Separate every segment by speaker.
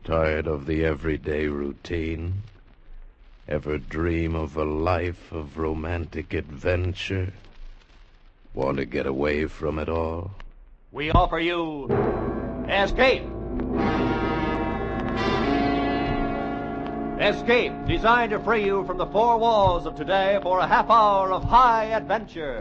Speaker 1: Tired of the everyday routine? Ever dream of a life of romantic adventure? Want to get away from it all?
Speaker 2: We offer you Escape. Escape, designed to free you from the four walls of today for a half hour of high adventure.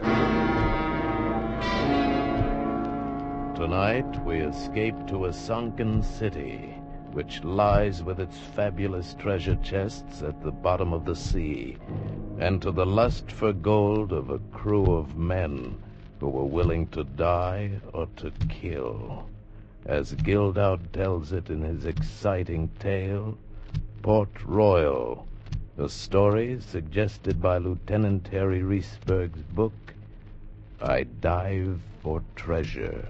Speaker 1: Tonight we escape to a sunken city which lies with its fabulous treasure chests at the bottom of the sea, and to the lust for gold of a crew of men who were willing to die or to kill. As Gildout tells it in his exciting tale, Port Royal, a story suggested by Lieutenant Harry Reesberg's book, I Dive for Treasure.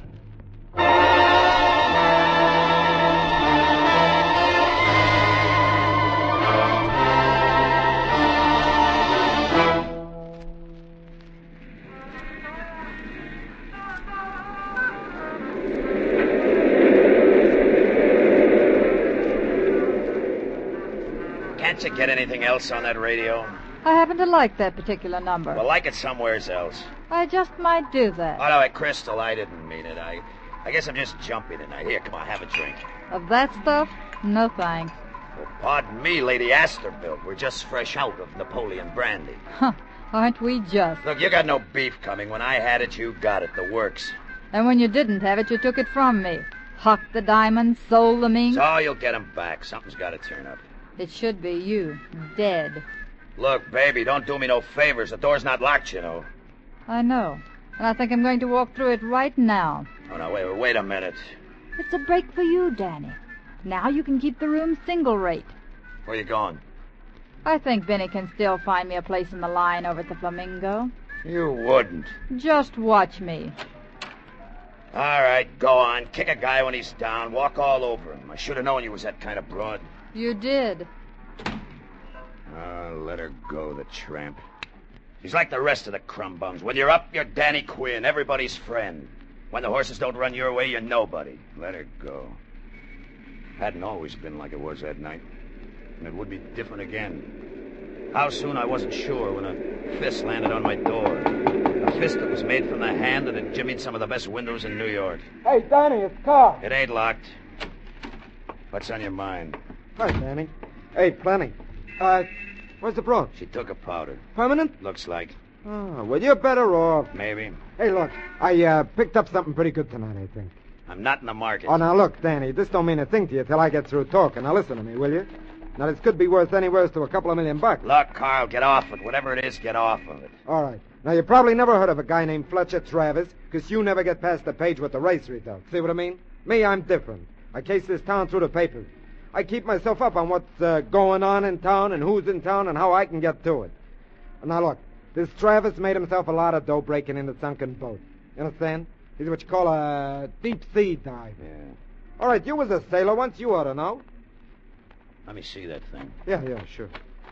Speaker 3: Can't you get anything else on that radio?
Speaker 4: I happen to like that particular number.
Speaker 3: Well, like it somewheres else.
Speaker 4: I just might do that.
Speaker 3: Oh, no, Crystal, I didn't mean it. I guess I'm just jumpy tonight. Here, come on, have a drink.
Speaker 4: Of that stuff? No thanks.
Speaker 3: Well, pardon me, Lady Astorbilt. We're just fresh out of Napoleon brandy.
Speaker 4: Huh, aren't we just?
Speaker 3: Look, you got no beef coming. When I had it, you got it. The works.
Speaker 4: And when you didn't have it, you took it from me. Hucked the diamonds, sold the mink.
Speaker 3: So you'll get 'em back. Something's got to turn up.
Speaker 4: It should be you, dead.
Speaker 3: Look, baby, don't do me no favors. The door's not locked, you know.
Speaker 4: I know. And I think I'm going to walk through it right now.
Speaker 3: Oh, no, wait a minute.
Speaker 4: It's a break for you, Danny. Now you can keep the room single rate.
Speaker 3: Where you going?
Speaker 4: I think Benny can still find me a place in the line over at the Flamingo.
Speaker 3: You wouldn't.
Speaker 4: Just watch me.
Speaker 3: All right, go on. Kick a guy when he's down. Walk all over him. I should have known you was that kind of broad.
Speaker 4: You did.
Speaker 3: Let her go, the tramp. She's like the rest of the crumb bums. When you're up, you're Danny Quinn, everybody's friend. When the horses don't run your way, you're nobody. Let her go. Hadn't always been like it was that night. And it would be different again. How soon, I wasn't sure when a fist landed on my door. A fist that was made from the hand that had jimmied some of the best windows in New York.
Speaker 5: Hey, Danny, it's Carl.
Speaker 3: It ain't locked. What's on your mind?
Speaker 5: Hi, Danny. Hey, plenty. Where's the broad?
Speaker 3: She took a powder.
Speaker 5: Permanent?
Speaker 3: Looks like.
Speaker 5: Oh, well, you're better off.
Speaker 3: Maybe.
Speaker 5: Hey, look, I picked up something pretty good tonight, I think.
Speaker 3: I'm not in the market.
Speaker 5: Oh, now, look, Danny, this don't mean a thing to you till I get through talking. Now, listen to me, will you? Now, this could be worth anywhere to a couple of $1,000,000.
Speaker 3: Look, Carl, get off it. Whatever it is, get off of it.
Speaker 5: All right. Now, you probably never heard of a guy named Fletcher Travis, because you never get past the page with the race results. See what I mean? Me, I'm different. I case this town through the papers. I keep myself up on what's going on in town and who's in town and how I can get to it. Now, look, this Travis made himself a lot of dough breaking into sunken boats. You understand? He's what you call a deep-sea diver.
Speaker 3: Yeah.
Speaker 5: All right, you was a sailor once. You ought to know.
Speaker 3: Let me see that thing.
Speaker 5: Yeah, sure.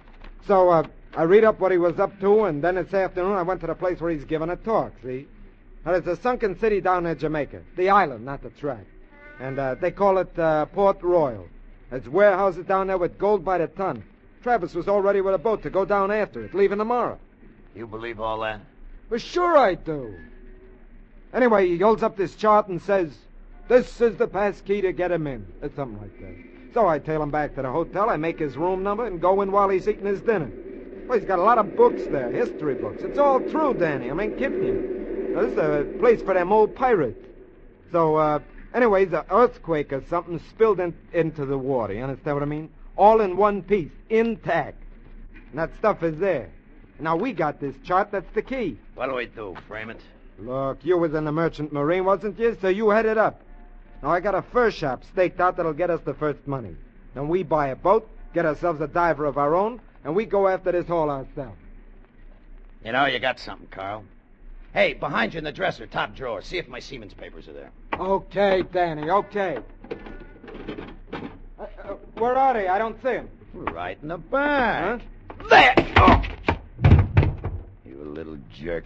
Speaker 5: So, I read up what he was up to, and then this afternoon I went to the place where he's giving a talk, see? Now, there's a sunken city down near Jamaica. The island, not the track. And they call it Port Royal. There's warehouses down there with gold by the ton. Travis was all ready with a boat to go down after it, leaving tomorrow.
Speaker 3: You believe all that?
Speaker 5: Well, sure I do. Anyway, he holds up this chart and says, "This is the pass key to get him in." Or something like that. So I tail him back to the hotel, I make his room number, and go in while he's eating his dinner. Well, he's got a lot of books there, history books. It's all true, Danny. I ain't kidding you. Now, this is a place for them old pirates. So, anyways, an earthquake or something spilled into the water. You understand what I mean? All in one piece, intact. And that stuff is there. Now, we got this chart. That's the key.
Speaker 3: What do we do? Frame it?
Speaker 5: Look, you was in the Merchant Marine, wasn't you? So you head it up. Now, I got a fur shop staked out that'll get us the first money. Then we buy a boat, get ourselves a diver of our own, and we go after this haul ourselves.
Speaker 3: You know, you got something, Carl. Hey, behind you in the dresser, top drawer. See if my Siemens papers are there.
Speaker 5: Okay, Danny, okay. Where are they? I don't see them.
Speaker 3: Right in the back.
Speaker 5: Huh?
Speaker 3: There! Oh! You little jerk.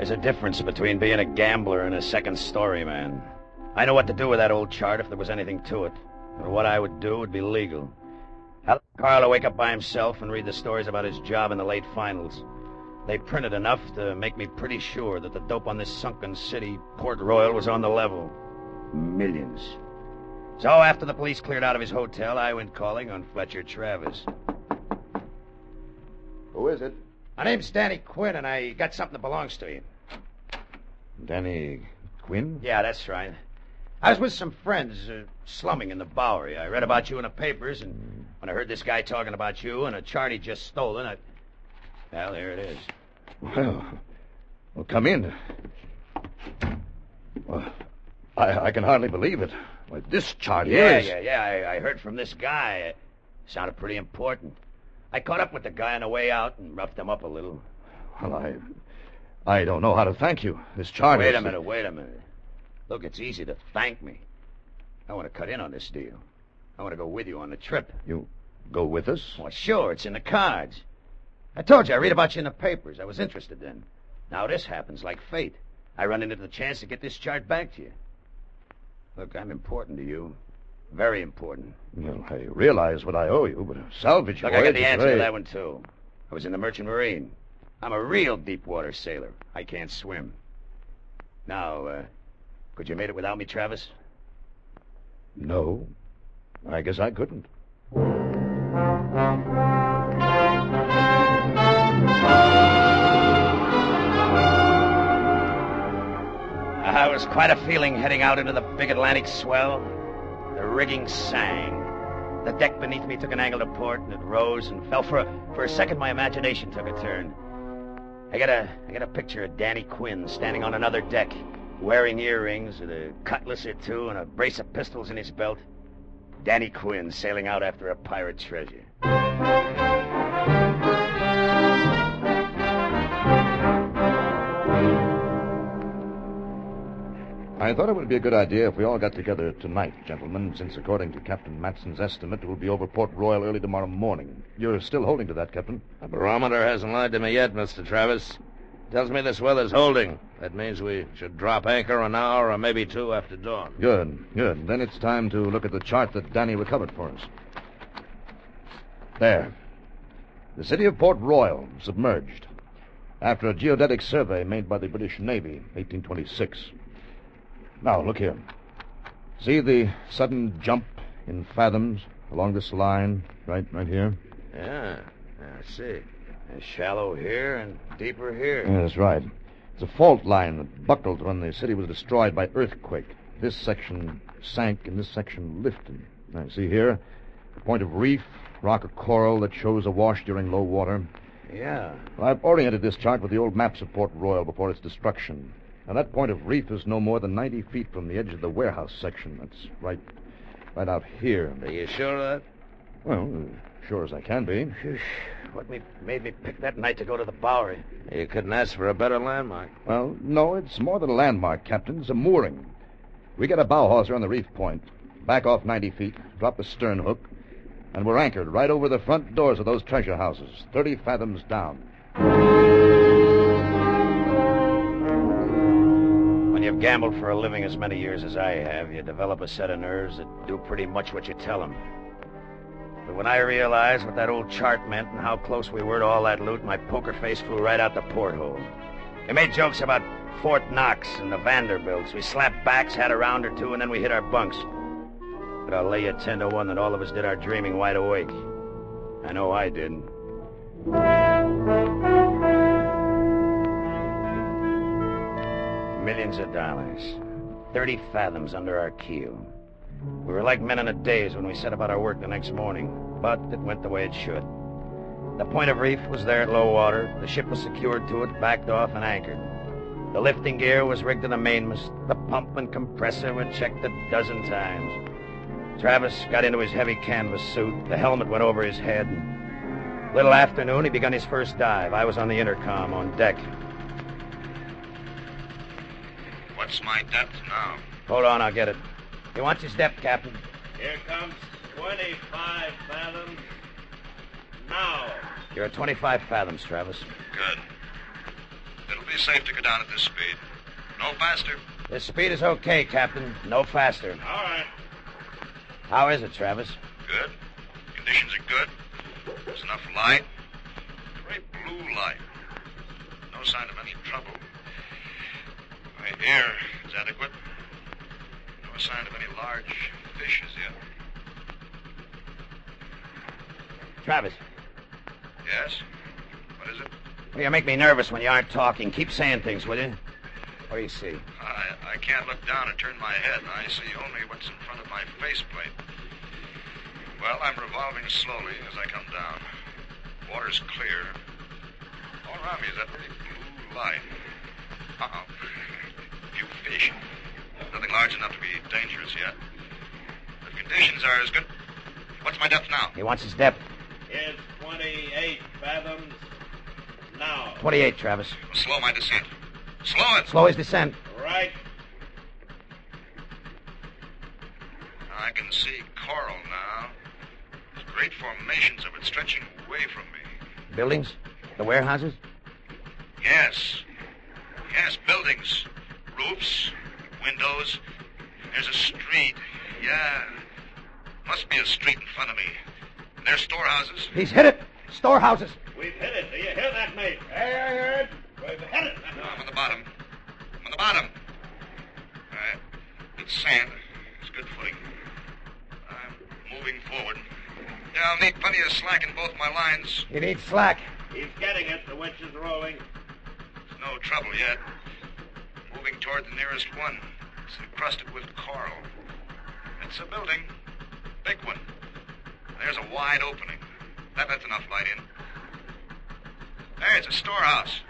Speaker 3: There's a difference between being a gambler and a second-story man. I know what to do with that old chart if there was anything to it. And what I would do would be legal. I'd let Carlo wake up by himself and read the stories about his job in the late finals. They printed enough to make me pretty sure that the dope on this sunken city, Port Royal, was on the level. Millions. So after the police cleared out of his hotel, I went calling on Fletcher Travis.
Speaker 6: Who is it?
Speaker 3: My name's Danny Quinn, and I got something that belongs to you.
Speaker 6: Danny Quinn?
Speaker 3: Yeah, that's right. I was with some friends slumming in the Bowery. I read about you in the papers, and when I heard this guy talking about you and a chart he'd just stolen, well, there it is.
Speaker 6: Well, come in. Well, I can hardly believe it. Well, this chart here is...
Speaker 3: Yeah. I heard from this guy. It sounded pretty important. I caught up with the guy on the way out and roughed him up a little.
Speaker 6: Well, I don't know how to thank you. This chart
Speaker 3: Wait a minute. Look, it's easy to thank me. I want to cut in on this deal. I want to go with you on the trip.
Speaker 6: You go with us?
Speaker 3: Well, sure, it's in the cards. I told you, I read about you in the papers. I was interested then. Now this happens like fate. I run into the chance to get this chart back to you. Look, I'm important to you. Very important.
Speaker 6: Well, I realize what I owe you, but a salvage
Speaker 3: Look, I got the answer to that one, too. I was in the Merchant Marine. I'm a real deep-water sailor. I can't swim. Now, could you have made it without me, Travis?
Speaker 6: No. I guess I couldn't.
Speaker 3: It was quite a feeling heading out into the big Atlantic swell. The rigging sang. The deck beneath me took an angle to port, and it rose and fell. For a second, my imagination took a turn. I got a picture of Danny Quinn standing on another deck, wearing earrings, with a cutlass or two, and a brace of pistols in his belt. Danny Quinn sailing out after a pirate treasure.
Speaker 6: I thought it would be a good idea if we all got together tonight, gentlemen, since according to Captain Matson's estimate, we'll be over Port Royal early tomorrow morning. You're still holding to that, Captain?
Speaker 1: The barometer hasn't lied to me yet, Mr. Travis. Tells me this weather's holding. That means we should drop anchor an hour or maybe two after dawn.
Speaker 6: Good. Then it's time to look at the chart that Danny recovered for us. There. The city of Port Royal, submerged. After a geodetic survey made by the British Navy, 1826. Now, look here. See the sudden jump in fathoms along this line, right here?
Speaker 3: Yeah, I see. It's shallow here and deeper here.
Speaker 6: Yeah, that's right. It's a fault line that buckled when the city was destroyed by earthquake. This section sank and this section lifted. Now, see here? A point of reef, rock or coral that shows awash during low water.
Speaker 3: Yeah.
Speaker 6: Well, I've oriented this chart with the old maps of Port Royal before its destruction. Now, that point of reef is no more than 90 feet from the edge of the warehouse section. That's right out here.
Speaker 1: Are you sure of that?
Speaker 6: Well, sure as I can be.
Speaker 3: What made me pick that night to go to the Bowery?
Speaker 1: You couldn't ask for a better landmark.
Speaker 6: Well, no, it's more than a landmark, Captain. It's a mooring. We get a bow hawser on the reef point, back off 90 feet, drop the stern hook, and we're anchored right over the front doors of those treasure houses, 30 fathoms down.
Speaker 3: When you've gambled for a living as many years as I have, you develop a set of nerves that do pretty much what you tell them. But when I realized what that old chart meant and how close we were to all that loot, my poker face flew right out the porthole. They made jokes about Fort Knox and the Vanderbilts. We slapped backs, had a round or two, and then we hit our bunks. But I'll lay you 10-1 that all of us did our dreaming wide awake. I know I did. Millions of dollars. 30 fathoms under our keel. We were like men in a daze when we set about our work the next morning, but it went the way it should. The point of reef was there at low water. The ship was secured to it, backed off, and anchored. The lifting gear was rigged to the mainmast. The pump and compressor were checked a dozen times. Travis got into his heavy canvas suit. The helmet went over his head. Little afternoon, he begun his first dive. I was on the intercom on deck.
Speaker 7: What's my depth now?
Speaker 3: Hold on, I'll get it. He wants his depth, Captain.
Speaker 7: Here comes 25 fathoms. Now.
Speaker 3: You're at 25 fathoms, Travis.
Speaker 7: Good. It'll be safe to go down at this speed. No faster.
Speaker 3: This speed is okay, Captain. No faster.
Speaker 7: All right.
Speaker 3: How is it, Travis?
Speaker 7: Good. Conditions are good. There's enough light. Great blue light. No sign of any trouble. My air is adequate. No sign of any large fish as yet.
Speaker 3: Travis.
Speaker 7: Yes? What is it?
Speaker 3: Well, you make me nervous when you aren't talking. Keep saying things, will you? What do you see?
Speaker 7: I can't look down and turn my head. I see only what's in front of my faceplate. Well, I'm revolving slowly as I come down. Water's clear. All around me is that very blue light. Uh-oh. Few fish. Nothing large enough to be dangerous yet. The conditions are as good. What's my depth now?
Speaker 3: He wants his depth.
Speaker 7: It's 28 fathoms now.
Speaker 3: 28, Travis.
Speaker 7: Slow my descent. Slow it.
Speaker 3: Slow his descent.
Speaker 7: Right. I can see coral now. There's great formations of it stretching away from me.
Speaker 3: Buildings? The warehouses?
Speaker 7: Yes. Yes, buildings. Roofs. Windows. There's a street. Yeah. Must be a street in front of me. And there's storehouses.
Speaker 3: He's hit it. Storehouses.
Speaker 7: We've hit it. Do you hear that, mate? Hey, I heard. We've hit it. No, I'm on the bottom. I'm on the bottom. All right. It's sand. It's good footing. I'm moving forward. Yeah, I'll need plenty of slack in both my lines.
Speaker 3: You need slack.
Speaker 7: He's getting it. The winch is rolling. There's no trouble yet. Moving toward the nearest one. It's encrusted with coral. It's a building. Big one. There's a wide opening. That lets enough light in. There, it's a storehouse.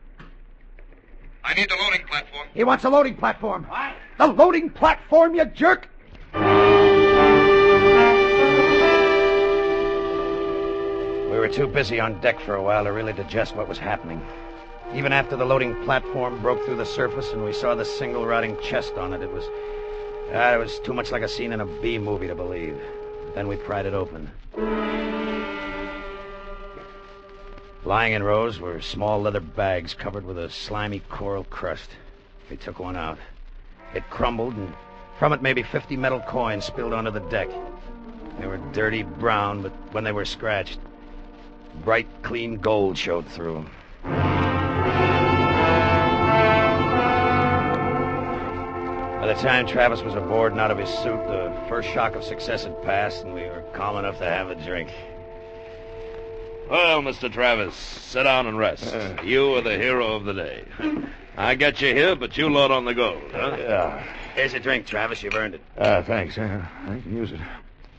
Speaker 7: I need the loading platform.
Speaker 3: He wants a loading platform.
Speaker 7: What?
Speaker 3: The loading platform, you jerk! We were too busy on deck for a while to really digest what was happening. Even after the loading platform broke through the surface and we saw the single rotting chest on it, it was too much like a scene in a B movie to believe. Then we pried it open. Lying in rows were small leather bags covered with a slimy coral crust. We took one out. It crumbled, and from it maybe 50 metal coins spilled onto the deck. They were dirty brown, but when they were scratched, bright, clean gold showed through. By the time Travis was aboard and out of his suit, the first shock of success had passed, and we were calm enough to have a drink.
Speaker 1: Well, Mr. Travis, sit down and rest. You are the hero of the day. I got you here, but you load on the gold, huh?
Speaker 6: Yeah.
Speaker 3: Here's a drink, Travis. You've earned it.
Speaker 6: Thanks. I can use it.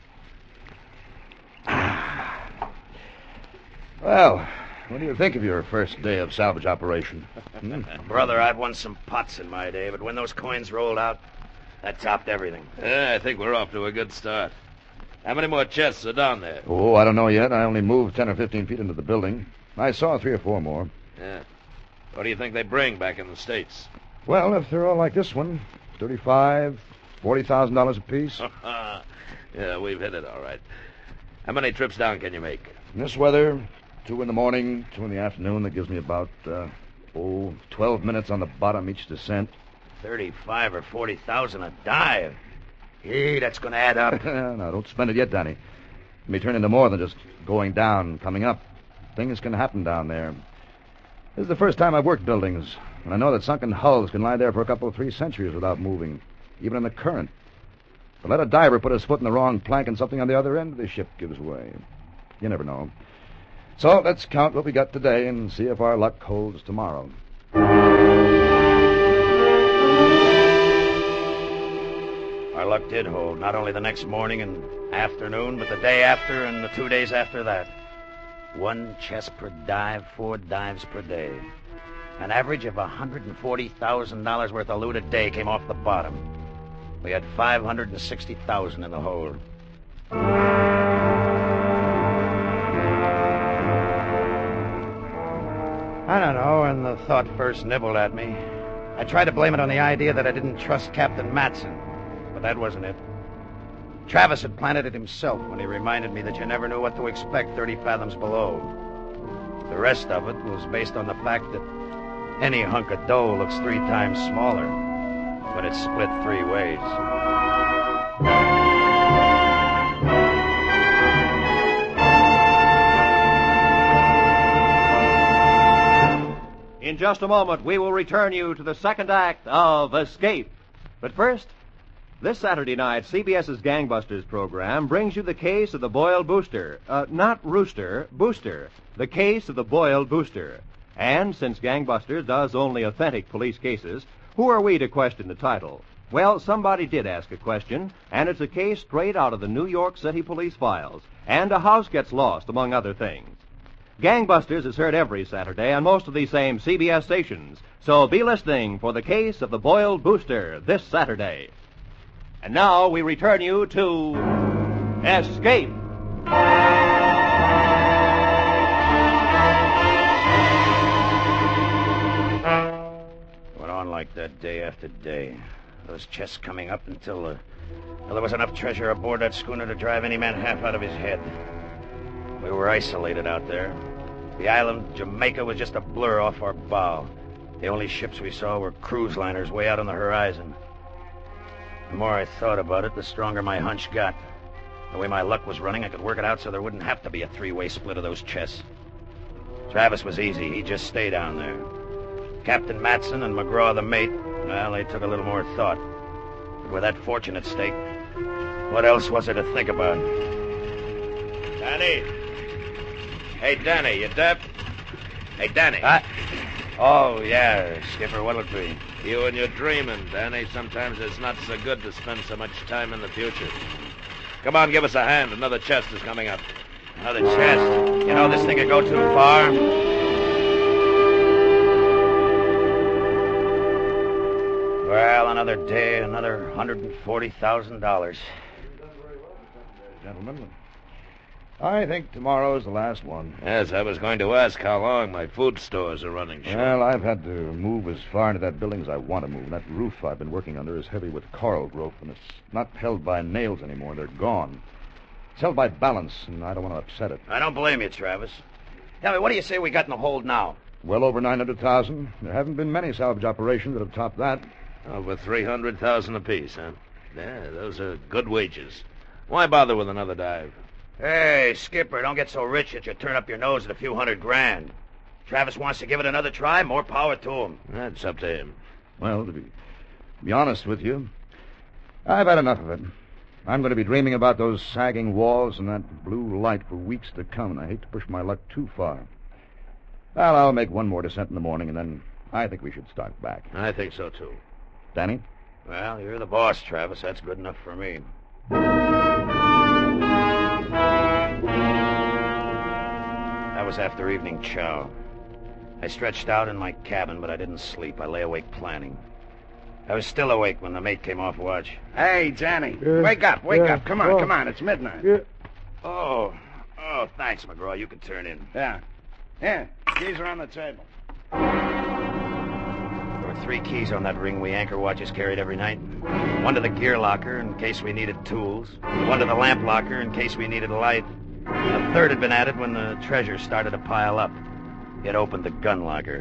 Speaker 6: Well, what do you think of your first day of salvage operation?
Speaker 3: Brother, I've won some pots in my day, but when those coins rolled out, that topped everything.
Speaker 1: Yeah, I think we're off to a good start. How many more chests are down there?
Speaker 6: Oh, I don't know yet. I only moved 10 or 15 feet into the building. I saw 3 or 4 more.
Speaker 1: Yeah. What do you think they bring back in the States?
Speaker 6: Well, if they're all like this one, $35,000, $40,000 apiece.
Speaker 1: Yeah, we've hit it all right. How many trips down can you make?
Speaker 6: In this weather, 2 in the morning, 2 in the afternoon. That gives me about, 12 minutes on the bottom each descent.
Speaker 3: 35 or 40,000 a dive. Hey, that's going to add up.
Speaker 6: Now, don't spend it yet, Danny. It may turn into more than just going down and coming up. Things can happen down there. This is the first time I've worked buildings, and I know that sunken hulls can lie there for a couple of 3 centuries without moving, even in the current. But let a diver put his foot in the wrong plank and something on the other end of the ship gives way. You never know. So let's count what we got today and see if our luck holds tomorrow.
Speaker 3: Our luck did hold, not only the next morning and afternoon, but the day after and the 2 days after that. 1 chest per dive, 4 dives per day. An average of $140,000 worth of loot a day came off the bottom. We had $560,000 in the hold. I don't know, and the thought first nibbled at me. I tried to blame it on the idea that I didn't trust Captain Matson, but that wasn't it. Travis had planted it himself when he reminded me that you never knew what to expect 30 fathoms below. The rest of it was based on the fact that Any hunk of dough looks 3 times smaller, but it's split 3 ways.
Speaker 2: In just a moment, we will return you to the second act of Escape. But first, this Saturday night, CBS's Gangbusters program brings you the case of the boiled booster. Not rooster, booster. The case of the boiled booster. And since Gangbusters does only authentic police cases, who are we to question the title? Well, somebody did ask a question, and it's a case straight out of the New York City police files. And a house gets lost, among other things. Gangbusters is heard every Saturday on most of these same CBS stations. So be listening for the case of the boiled booster this Saturday. And now we return you to Escape.
Speaker 3: Went on like that day after day. Those chests coming up until there was enough treasure aboard that schooner to drive any man half out of his head. We were isolated out there. The island, Jamaica, was just a blur off our bow. The only ships we saw were cruise liners way out on the horizon. The more I thought about it, the stronger my hunch got. The way my luck was running, I could work it out so there wouldn't have to be a 3-way split of those chests. Travis was easy. He just stayed down there. Captain Matson and McGraw, the mate, well, they took a little more thought. But with that fortune at stake, what else was there to think about?
Speaker 1: Danny! Hey, Danny, you deaf? Hey, Danny.
Speaker 3: Oh, yeah, Skipper, what'll it be?
Speaker 1: You and your dreaming, Danny. Sometimes it's not so good to spend so much time in the future. Come on, give us a hand. Another chest is coming up.
Speaker 3: Another chest? You know this thing could go too far. Well, another day, another $140,000.
Speaker 6: Gentlemen, I think tomorrow's the last one.
Speaker 1: Yes, I was going to ask how long. My food stores are running short.
Speaker 6: Well, I've had to move as far into that building as I want to move. That roof I've been working under is heavy with coral growth, and it's not held by nails anymore. They're gone. It's held by balance, and I don't want to upset it.
Speaker 3: I don't blame you, Travis. Tell me, what do you say we got in the hold now?
Speaker 6: Well over 900,000. There haven't been many salvage operations that have topped that.
Speaker 1: Over 300,000 apiece, huh? Yeah, those are good wages. Why bother with another dive?
Speaker 3: Hey, Skipper, don't get so rich that you turn up your nose at a few $100,000. Travis wants to give it another try, more power to him.
Speaker 1: That's up to him.
Speaker 6: Well, to be honest with you, I've had enough of it. I'm going to be dreaming about those sagging walls and that blue light for weeks to come, and I hate to push my luck too far. Well, I'll make one more descent in the morning, and then I think we should start back.
Speaker 1: I think so, too.
Speaker 6: Danny?
Speaker 3: Well, you're the boss, Travis. That's good enough for me. That was after evening chow. I stretched out in my cabin, but I didn't sleep. I lay awake planning. I was still awake when the mate came off watch.
Speaker 8: Hey, Danny, wake up. Come on, it's midnight.
Speaker 3: Oh, thanks, McGraw. You can turn in.
Speaker 8: Yeah. Here, keys are on the table.
Speaker 3: There were 3 keys on that ring we anchor watches carried every night. One to the gear locker in case we needed tools. One to the lamp locker in case we needed a light. And a third had been added when the treasure started to pile up. It opened the gun locker.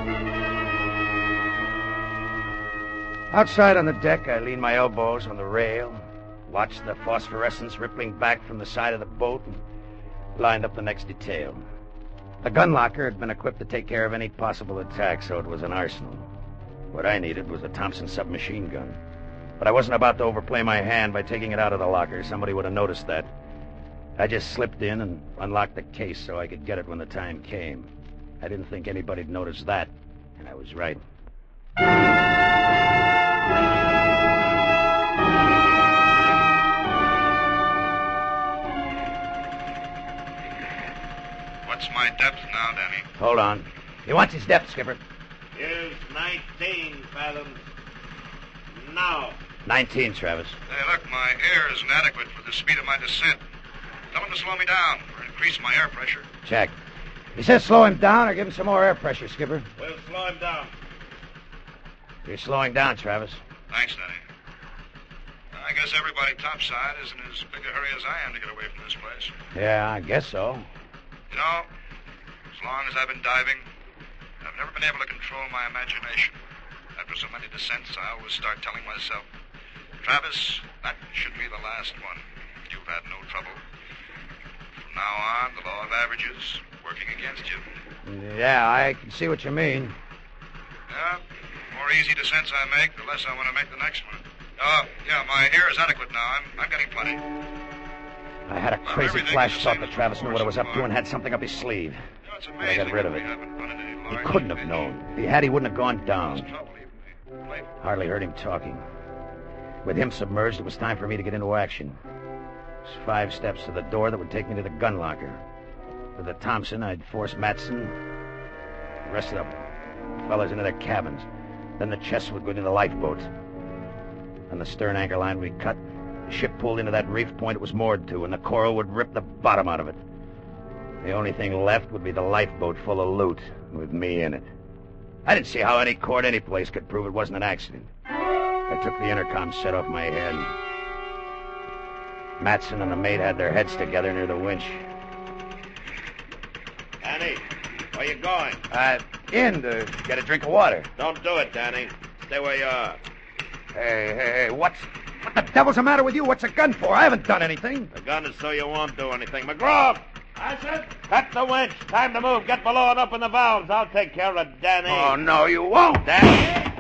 Speaker 3: Outside on the deck, I leaned my elbows on the rail, watched the phosphorescence rippling back from the side of the boat, and lined up the next detail. The gun locker had been equipped to take care of any possible attack, so it was an arsenal. What I needed was a Thompson submachine gun. But I wasn't about to overplay my hand by taking it out of the locker. Somebody would have noticed that. I just slipped in and unlocked the case so I could get it when the time came. I didn't think anybody'd notice that, and I was right.
Speaker 7: What's my depth now, Danny?
Speaker 3: Hold on. He wants his depth, Skipper.
Speaker 1: Here's 19 fathoms. Now.
Speaker 3: 19, Travis.
Speaker 7: Hey, look, my air is inadequate for the speed of my descent. Tell him to slow me down or increase my air pressure.
Speaker 3: Check. He says slow him down or give him some more air pressure, Skipper.
Speaker 1: We'll slow him down.
Speaker 3: You're slowing down, Travis.
Speaker 7: Thanks, Danny. I guess everybody topside is in as big a hurry as I am to get away from this place.
Speaker 3: Yeah, I guess so.
Speaker 7: You know, as long as I've been diving, I've never been able to control my imagination. After so many descents, I always start telling myself, Travis, that should be the last one. You've had no trouble. From now on, the law of averages working against you.
Speaker 3: Yeah, I can see what you mean.
Speaker 7: Yeah, the more easy descents I make, the less I want to make the next one. Yeah, my air is adequate now. I'm getting plenty.
Speaker 3: I had a crazy flash thought that Travis knew what I was up to and had something up his sleeve.
Speaker 7: It's
Speaker 3: But I got rid of it. He
Speaker 7: He
Speaker 3: couldn't have known. If he had, he wouldn't have gone down. Hardly heard him talking. With him submerged, it was time for me to get into action. It was 5 steps to the door that would take me to the gun locker. With the Thompson, I'd force Matson, the rest of the fellas into their cabins. Then the chests would go into the lifeboats. On the stern anchor line we cut, the ship pulled into that reef point it was moored to, and the coral would rip the bottom out of it. The only thing left would be the lifeboat full of loot, with me in it. I didn't see how any court any place could prove it wasn't an accident. I took the intercom set off my head. Matson and the mate had their heads together near the winch.
Speaker 8: Danny, where you going?
Speaker 3: In to get a drink of water.
Speaker 8: Don't do it, Danny. Stay where you are.
Speaker 3: Hey, what the devil's the matter with you? What's a gun for? I haven't done anything.
Speaker 8: The gun is so you won't do anything. McGraw! I said, cut the winch. Time to move. Get below and open the valves. I'll take care of Danny.
Speaker 3: Oh, no, you won't.
Speaker 8: Danny!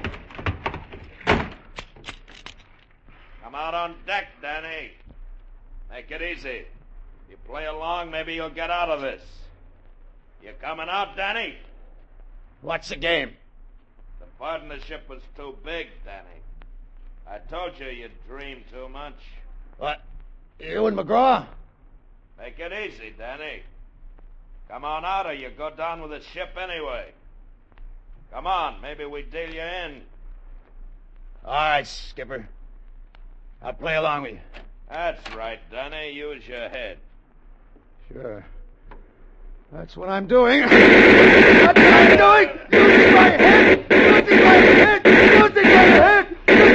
Speaker 8: Come out on deck, Danny. Make it easy. You play along, maybe you'll get out of this. You coming out, Danny?
Speaker 3: What's the game?
Speaker 8: The partnership was too big, Danny. I told you you'd dream too much.
Speaker 3: What? You and McGraw?
Speaker 8: Make it easy, Danny. Come on out or you go down with the ship anyway. Come on, maybe we deal you in.
Speaker 3: All right, Skipper. I'll play along with you.
Speaker 8: That's right, Danny. Use your head.
Speaker 5: Sure. That's what I'm doing. That's what I'm doing! Using my head! Using my head! Using my head!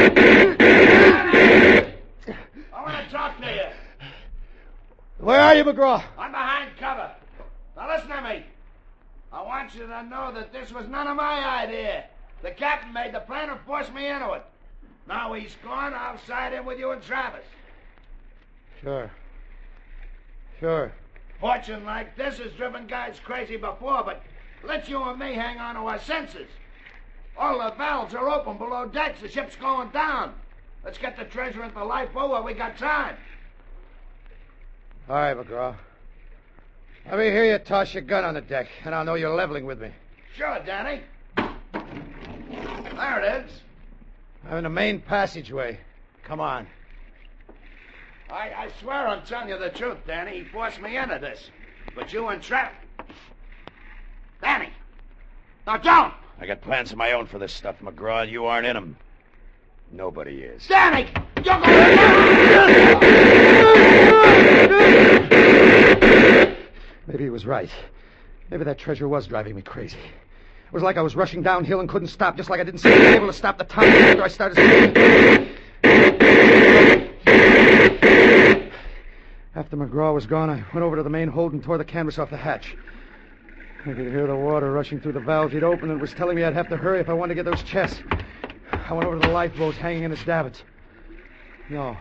Speaker 8: I want to talk to you.
Speaker 5: Where are you, McGraw?
Speaker 8: I'm behind cover. Now listen to me. I want you to know that this was none of my idea. The captain made the plan and forced me into it. Now he's gone, I'll side in with you and Travis.
Speaker 5: Sure.
Speaker 8: Fortune like this has driven guys crazy before, but let you and me hang on to our senses. All the valves are open below decks. The ship's going down. Let's get the treasure into the lifeboat while we got time.
Speaker 5: All right, McGraw. Let me hear you toss your gun on the deck, and I'll know you're leveling with me.
Speaker 8: Sure, Danny. There it is.
Speaker 5: I'm in the main passageway. Come on.
Speaker 8: I swear I'm telling you the truth, Danny. He forced me into this. But you and Travis... Danny! Now, don't!
Speaker 3: I got plans of my own for this stuff, McGraw, and you aren't in them. Nobody is.
Speaker 8: Danny! You're going to...
Speaker 5: Maybe he was right. Maybe that treasure was driving me crazy. It was like I was rushing downhill and couldn't stop, just like I didn't seem to be able to stop the Thompson after I started speaking. After McGraw was gone, I went over to the main hold and tore the canvas off the hatch. I could hear the water rushing through the valves he'd opened and was telling me I'd have to hurry if I wanted to get those chests. I went over to the lifeboat hanging in its davits. No.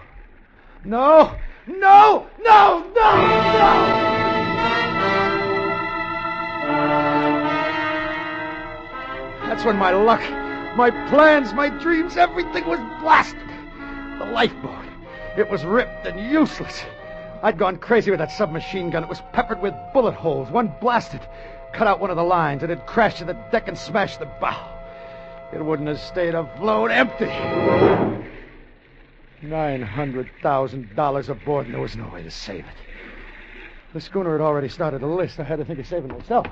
Speaker 5: That's when my luck, my plans, my dreams, everything was blasted. The lifeboat. It was ripped and useless. I'd gone crazy with that submachine gun. It was peppered with bullet holes. One blasted, cut out one of the lines. It had crashed to the deck and smashed the bow. It wouldn't have stayed afloat empty. $900,000 aboard, and there was no way to save it. The schooner had already started a list. I had to think of saving myself.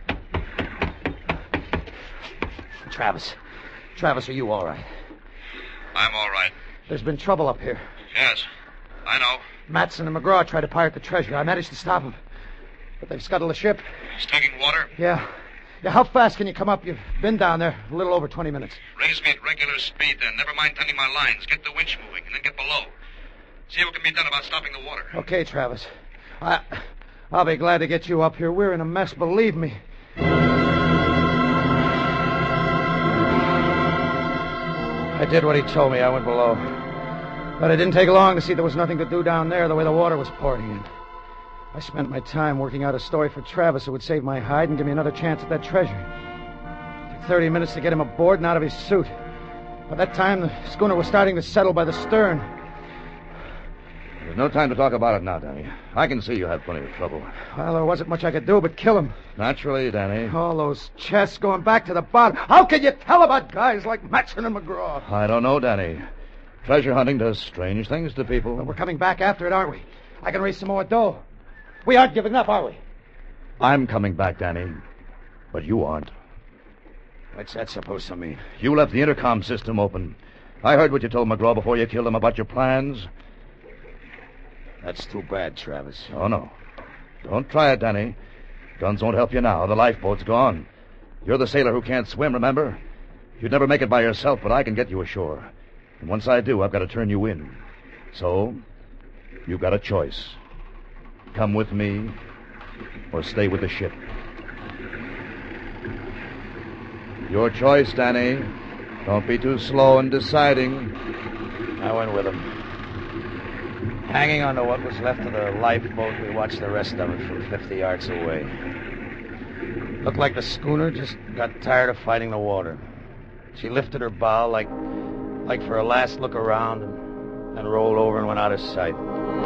Speaker 5: Travis, are you all right?
Speaker 7: I'm all right.
Speaker 5: There's been trouble up here.
Speaker 7: Yes, I know.
Speaker 5: Matson and McGraw tried to pirate the treasure. I managed to stop them. But they've scuttled the ship.
Speaker 7: He's taking water?
Speaker 5: Yeah, how fast can you come up? You've been down there a little over 20 minutes.
Speaker 7: Raise me at regular speed, then. Never mind tending my lines. Get the winch moving, and then get below. See what can be done about stopping the water.
Speaker 5: Okay, Travis. I'll be glad to get you up here. We're in a mess, believe me.
Speaker 9: I did what he told me. I went below. But it didn't take long to see there was nothing to do down there the way the water was pouring in. I spent my time working out a story for Travis that would save my hide and give me another chance at that treasure. It took 30 minutes to get him aboard and out of his suit. By that time, the schooner was starting to settle by the stern.
Speaker 6: There's no time to talk about it now, Danny. I can see you had plenty of trouble.
Speaker 9: Well, there wasn't much I could do but kill him.
Speaker 6: Naturally, Danny.
Speaker 9: All those chests going back to the bottom. How can you tell about guys like Matson and McGraw?
Speaker 6: I don't know, Danny. Treasure hunting does strange things to people.
Speaker 9: But we're coming back after it, aren't we? I can raise some more dough. We aren't giving up, are we?
Speaker 6: I'm coming back, Danny. But you aren't.
Speaker 3: What's that supposed to mean?
Speaker 6: You left the intercom system open. I heard what you told McGraw before you killed him about your plans.
Speaker 3: That's too bad, Travis.
Speaker 6: Oh, no. Don't try it, Danny. Guns won't help you now. The lifeboat's gone. You're the sailor who can't swim, remember? You'd never make it by yourself, but I can get you ashore. And once I do, I've got to turn you in. So, you've got a choice. Come with me, or stay with the ship. Your choice, Danny. Don't be too slow in deciding.
Speaker 3: I went with him. Hanging on to what was left of the lifeboat, we watched the rest of it from 50 yards away. Looked like the schooner just got tired of fighting the water. She lifted her bow like for a last look around and rolled over and went out of sight.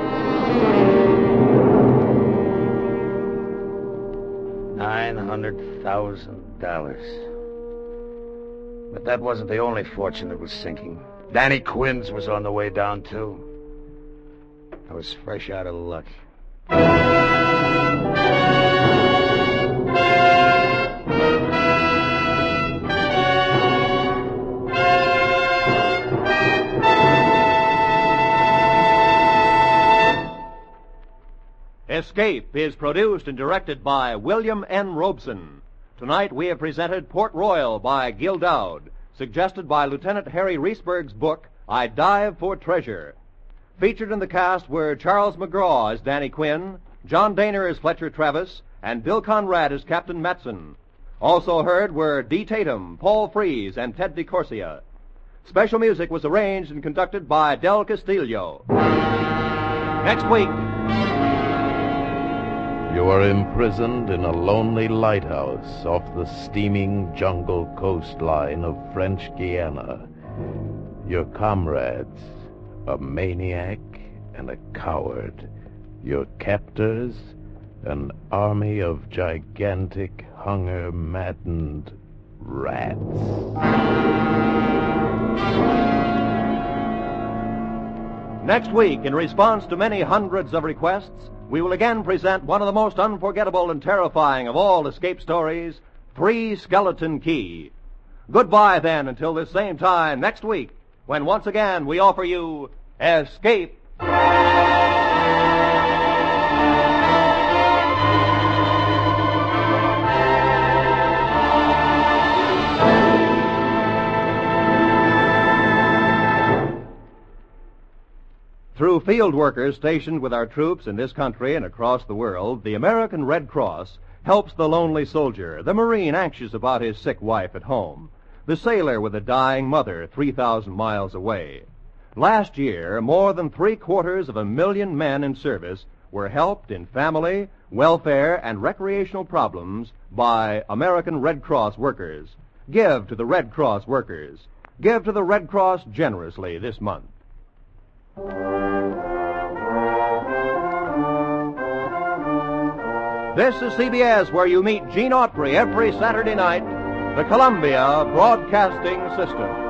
Speaker 3: $900,000. But that wasn't the only fortune that was sinking. Danny Quinn's was on the way down, too. I was fresh out of luck.
Speaker 2: Escape is produced and directed by William N. Robeson. Tonight we have presented Port Royal by Gil Dowd, suggested by Lieutenant Harry Reesberg's book, I Dive for Treasure. Featured in the cast were Charles McGraw as Danny Quinn, John Daner as Fletcher Travis, and Bill Conrad as Captain Matson. Also heard were Dee Tatum, Paul Frees, and Ted DeCorsia. Special music was arranged and conducted by Del Castillo. Next week...
Speaker 1: You are imprisoned in a lonely lighthouse off the steaming jungle coastline of French Guiana. Your comrades, a maniac and a coward. Your captors, an army of gigantic, hunger-maddened rats.
Speaker 2: Next week, in response to many hundreds of requests, we will again present one of the most unforgettable and terrifying of all escape stories, Three Skeleton Key. Goodbye, then, until this same time next week, when once again we offer you Escape. Through field workers stationed with our troops in this country and across the world, the American Red Cross helps the lonely soldier, the Marine anxious about his sick wife at home, the sailor with a dying mother 3,000 miles away. Last year, more than 750,000 men in service were helped in family, welfare, and recreational problems by American Red Cross workers. Give to the Red Cross workers. Give to the Red Cross generously this month. This is CBS, where you meet Gene Autry every Saturday night, the Columbia Broadcasting System.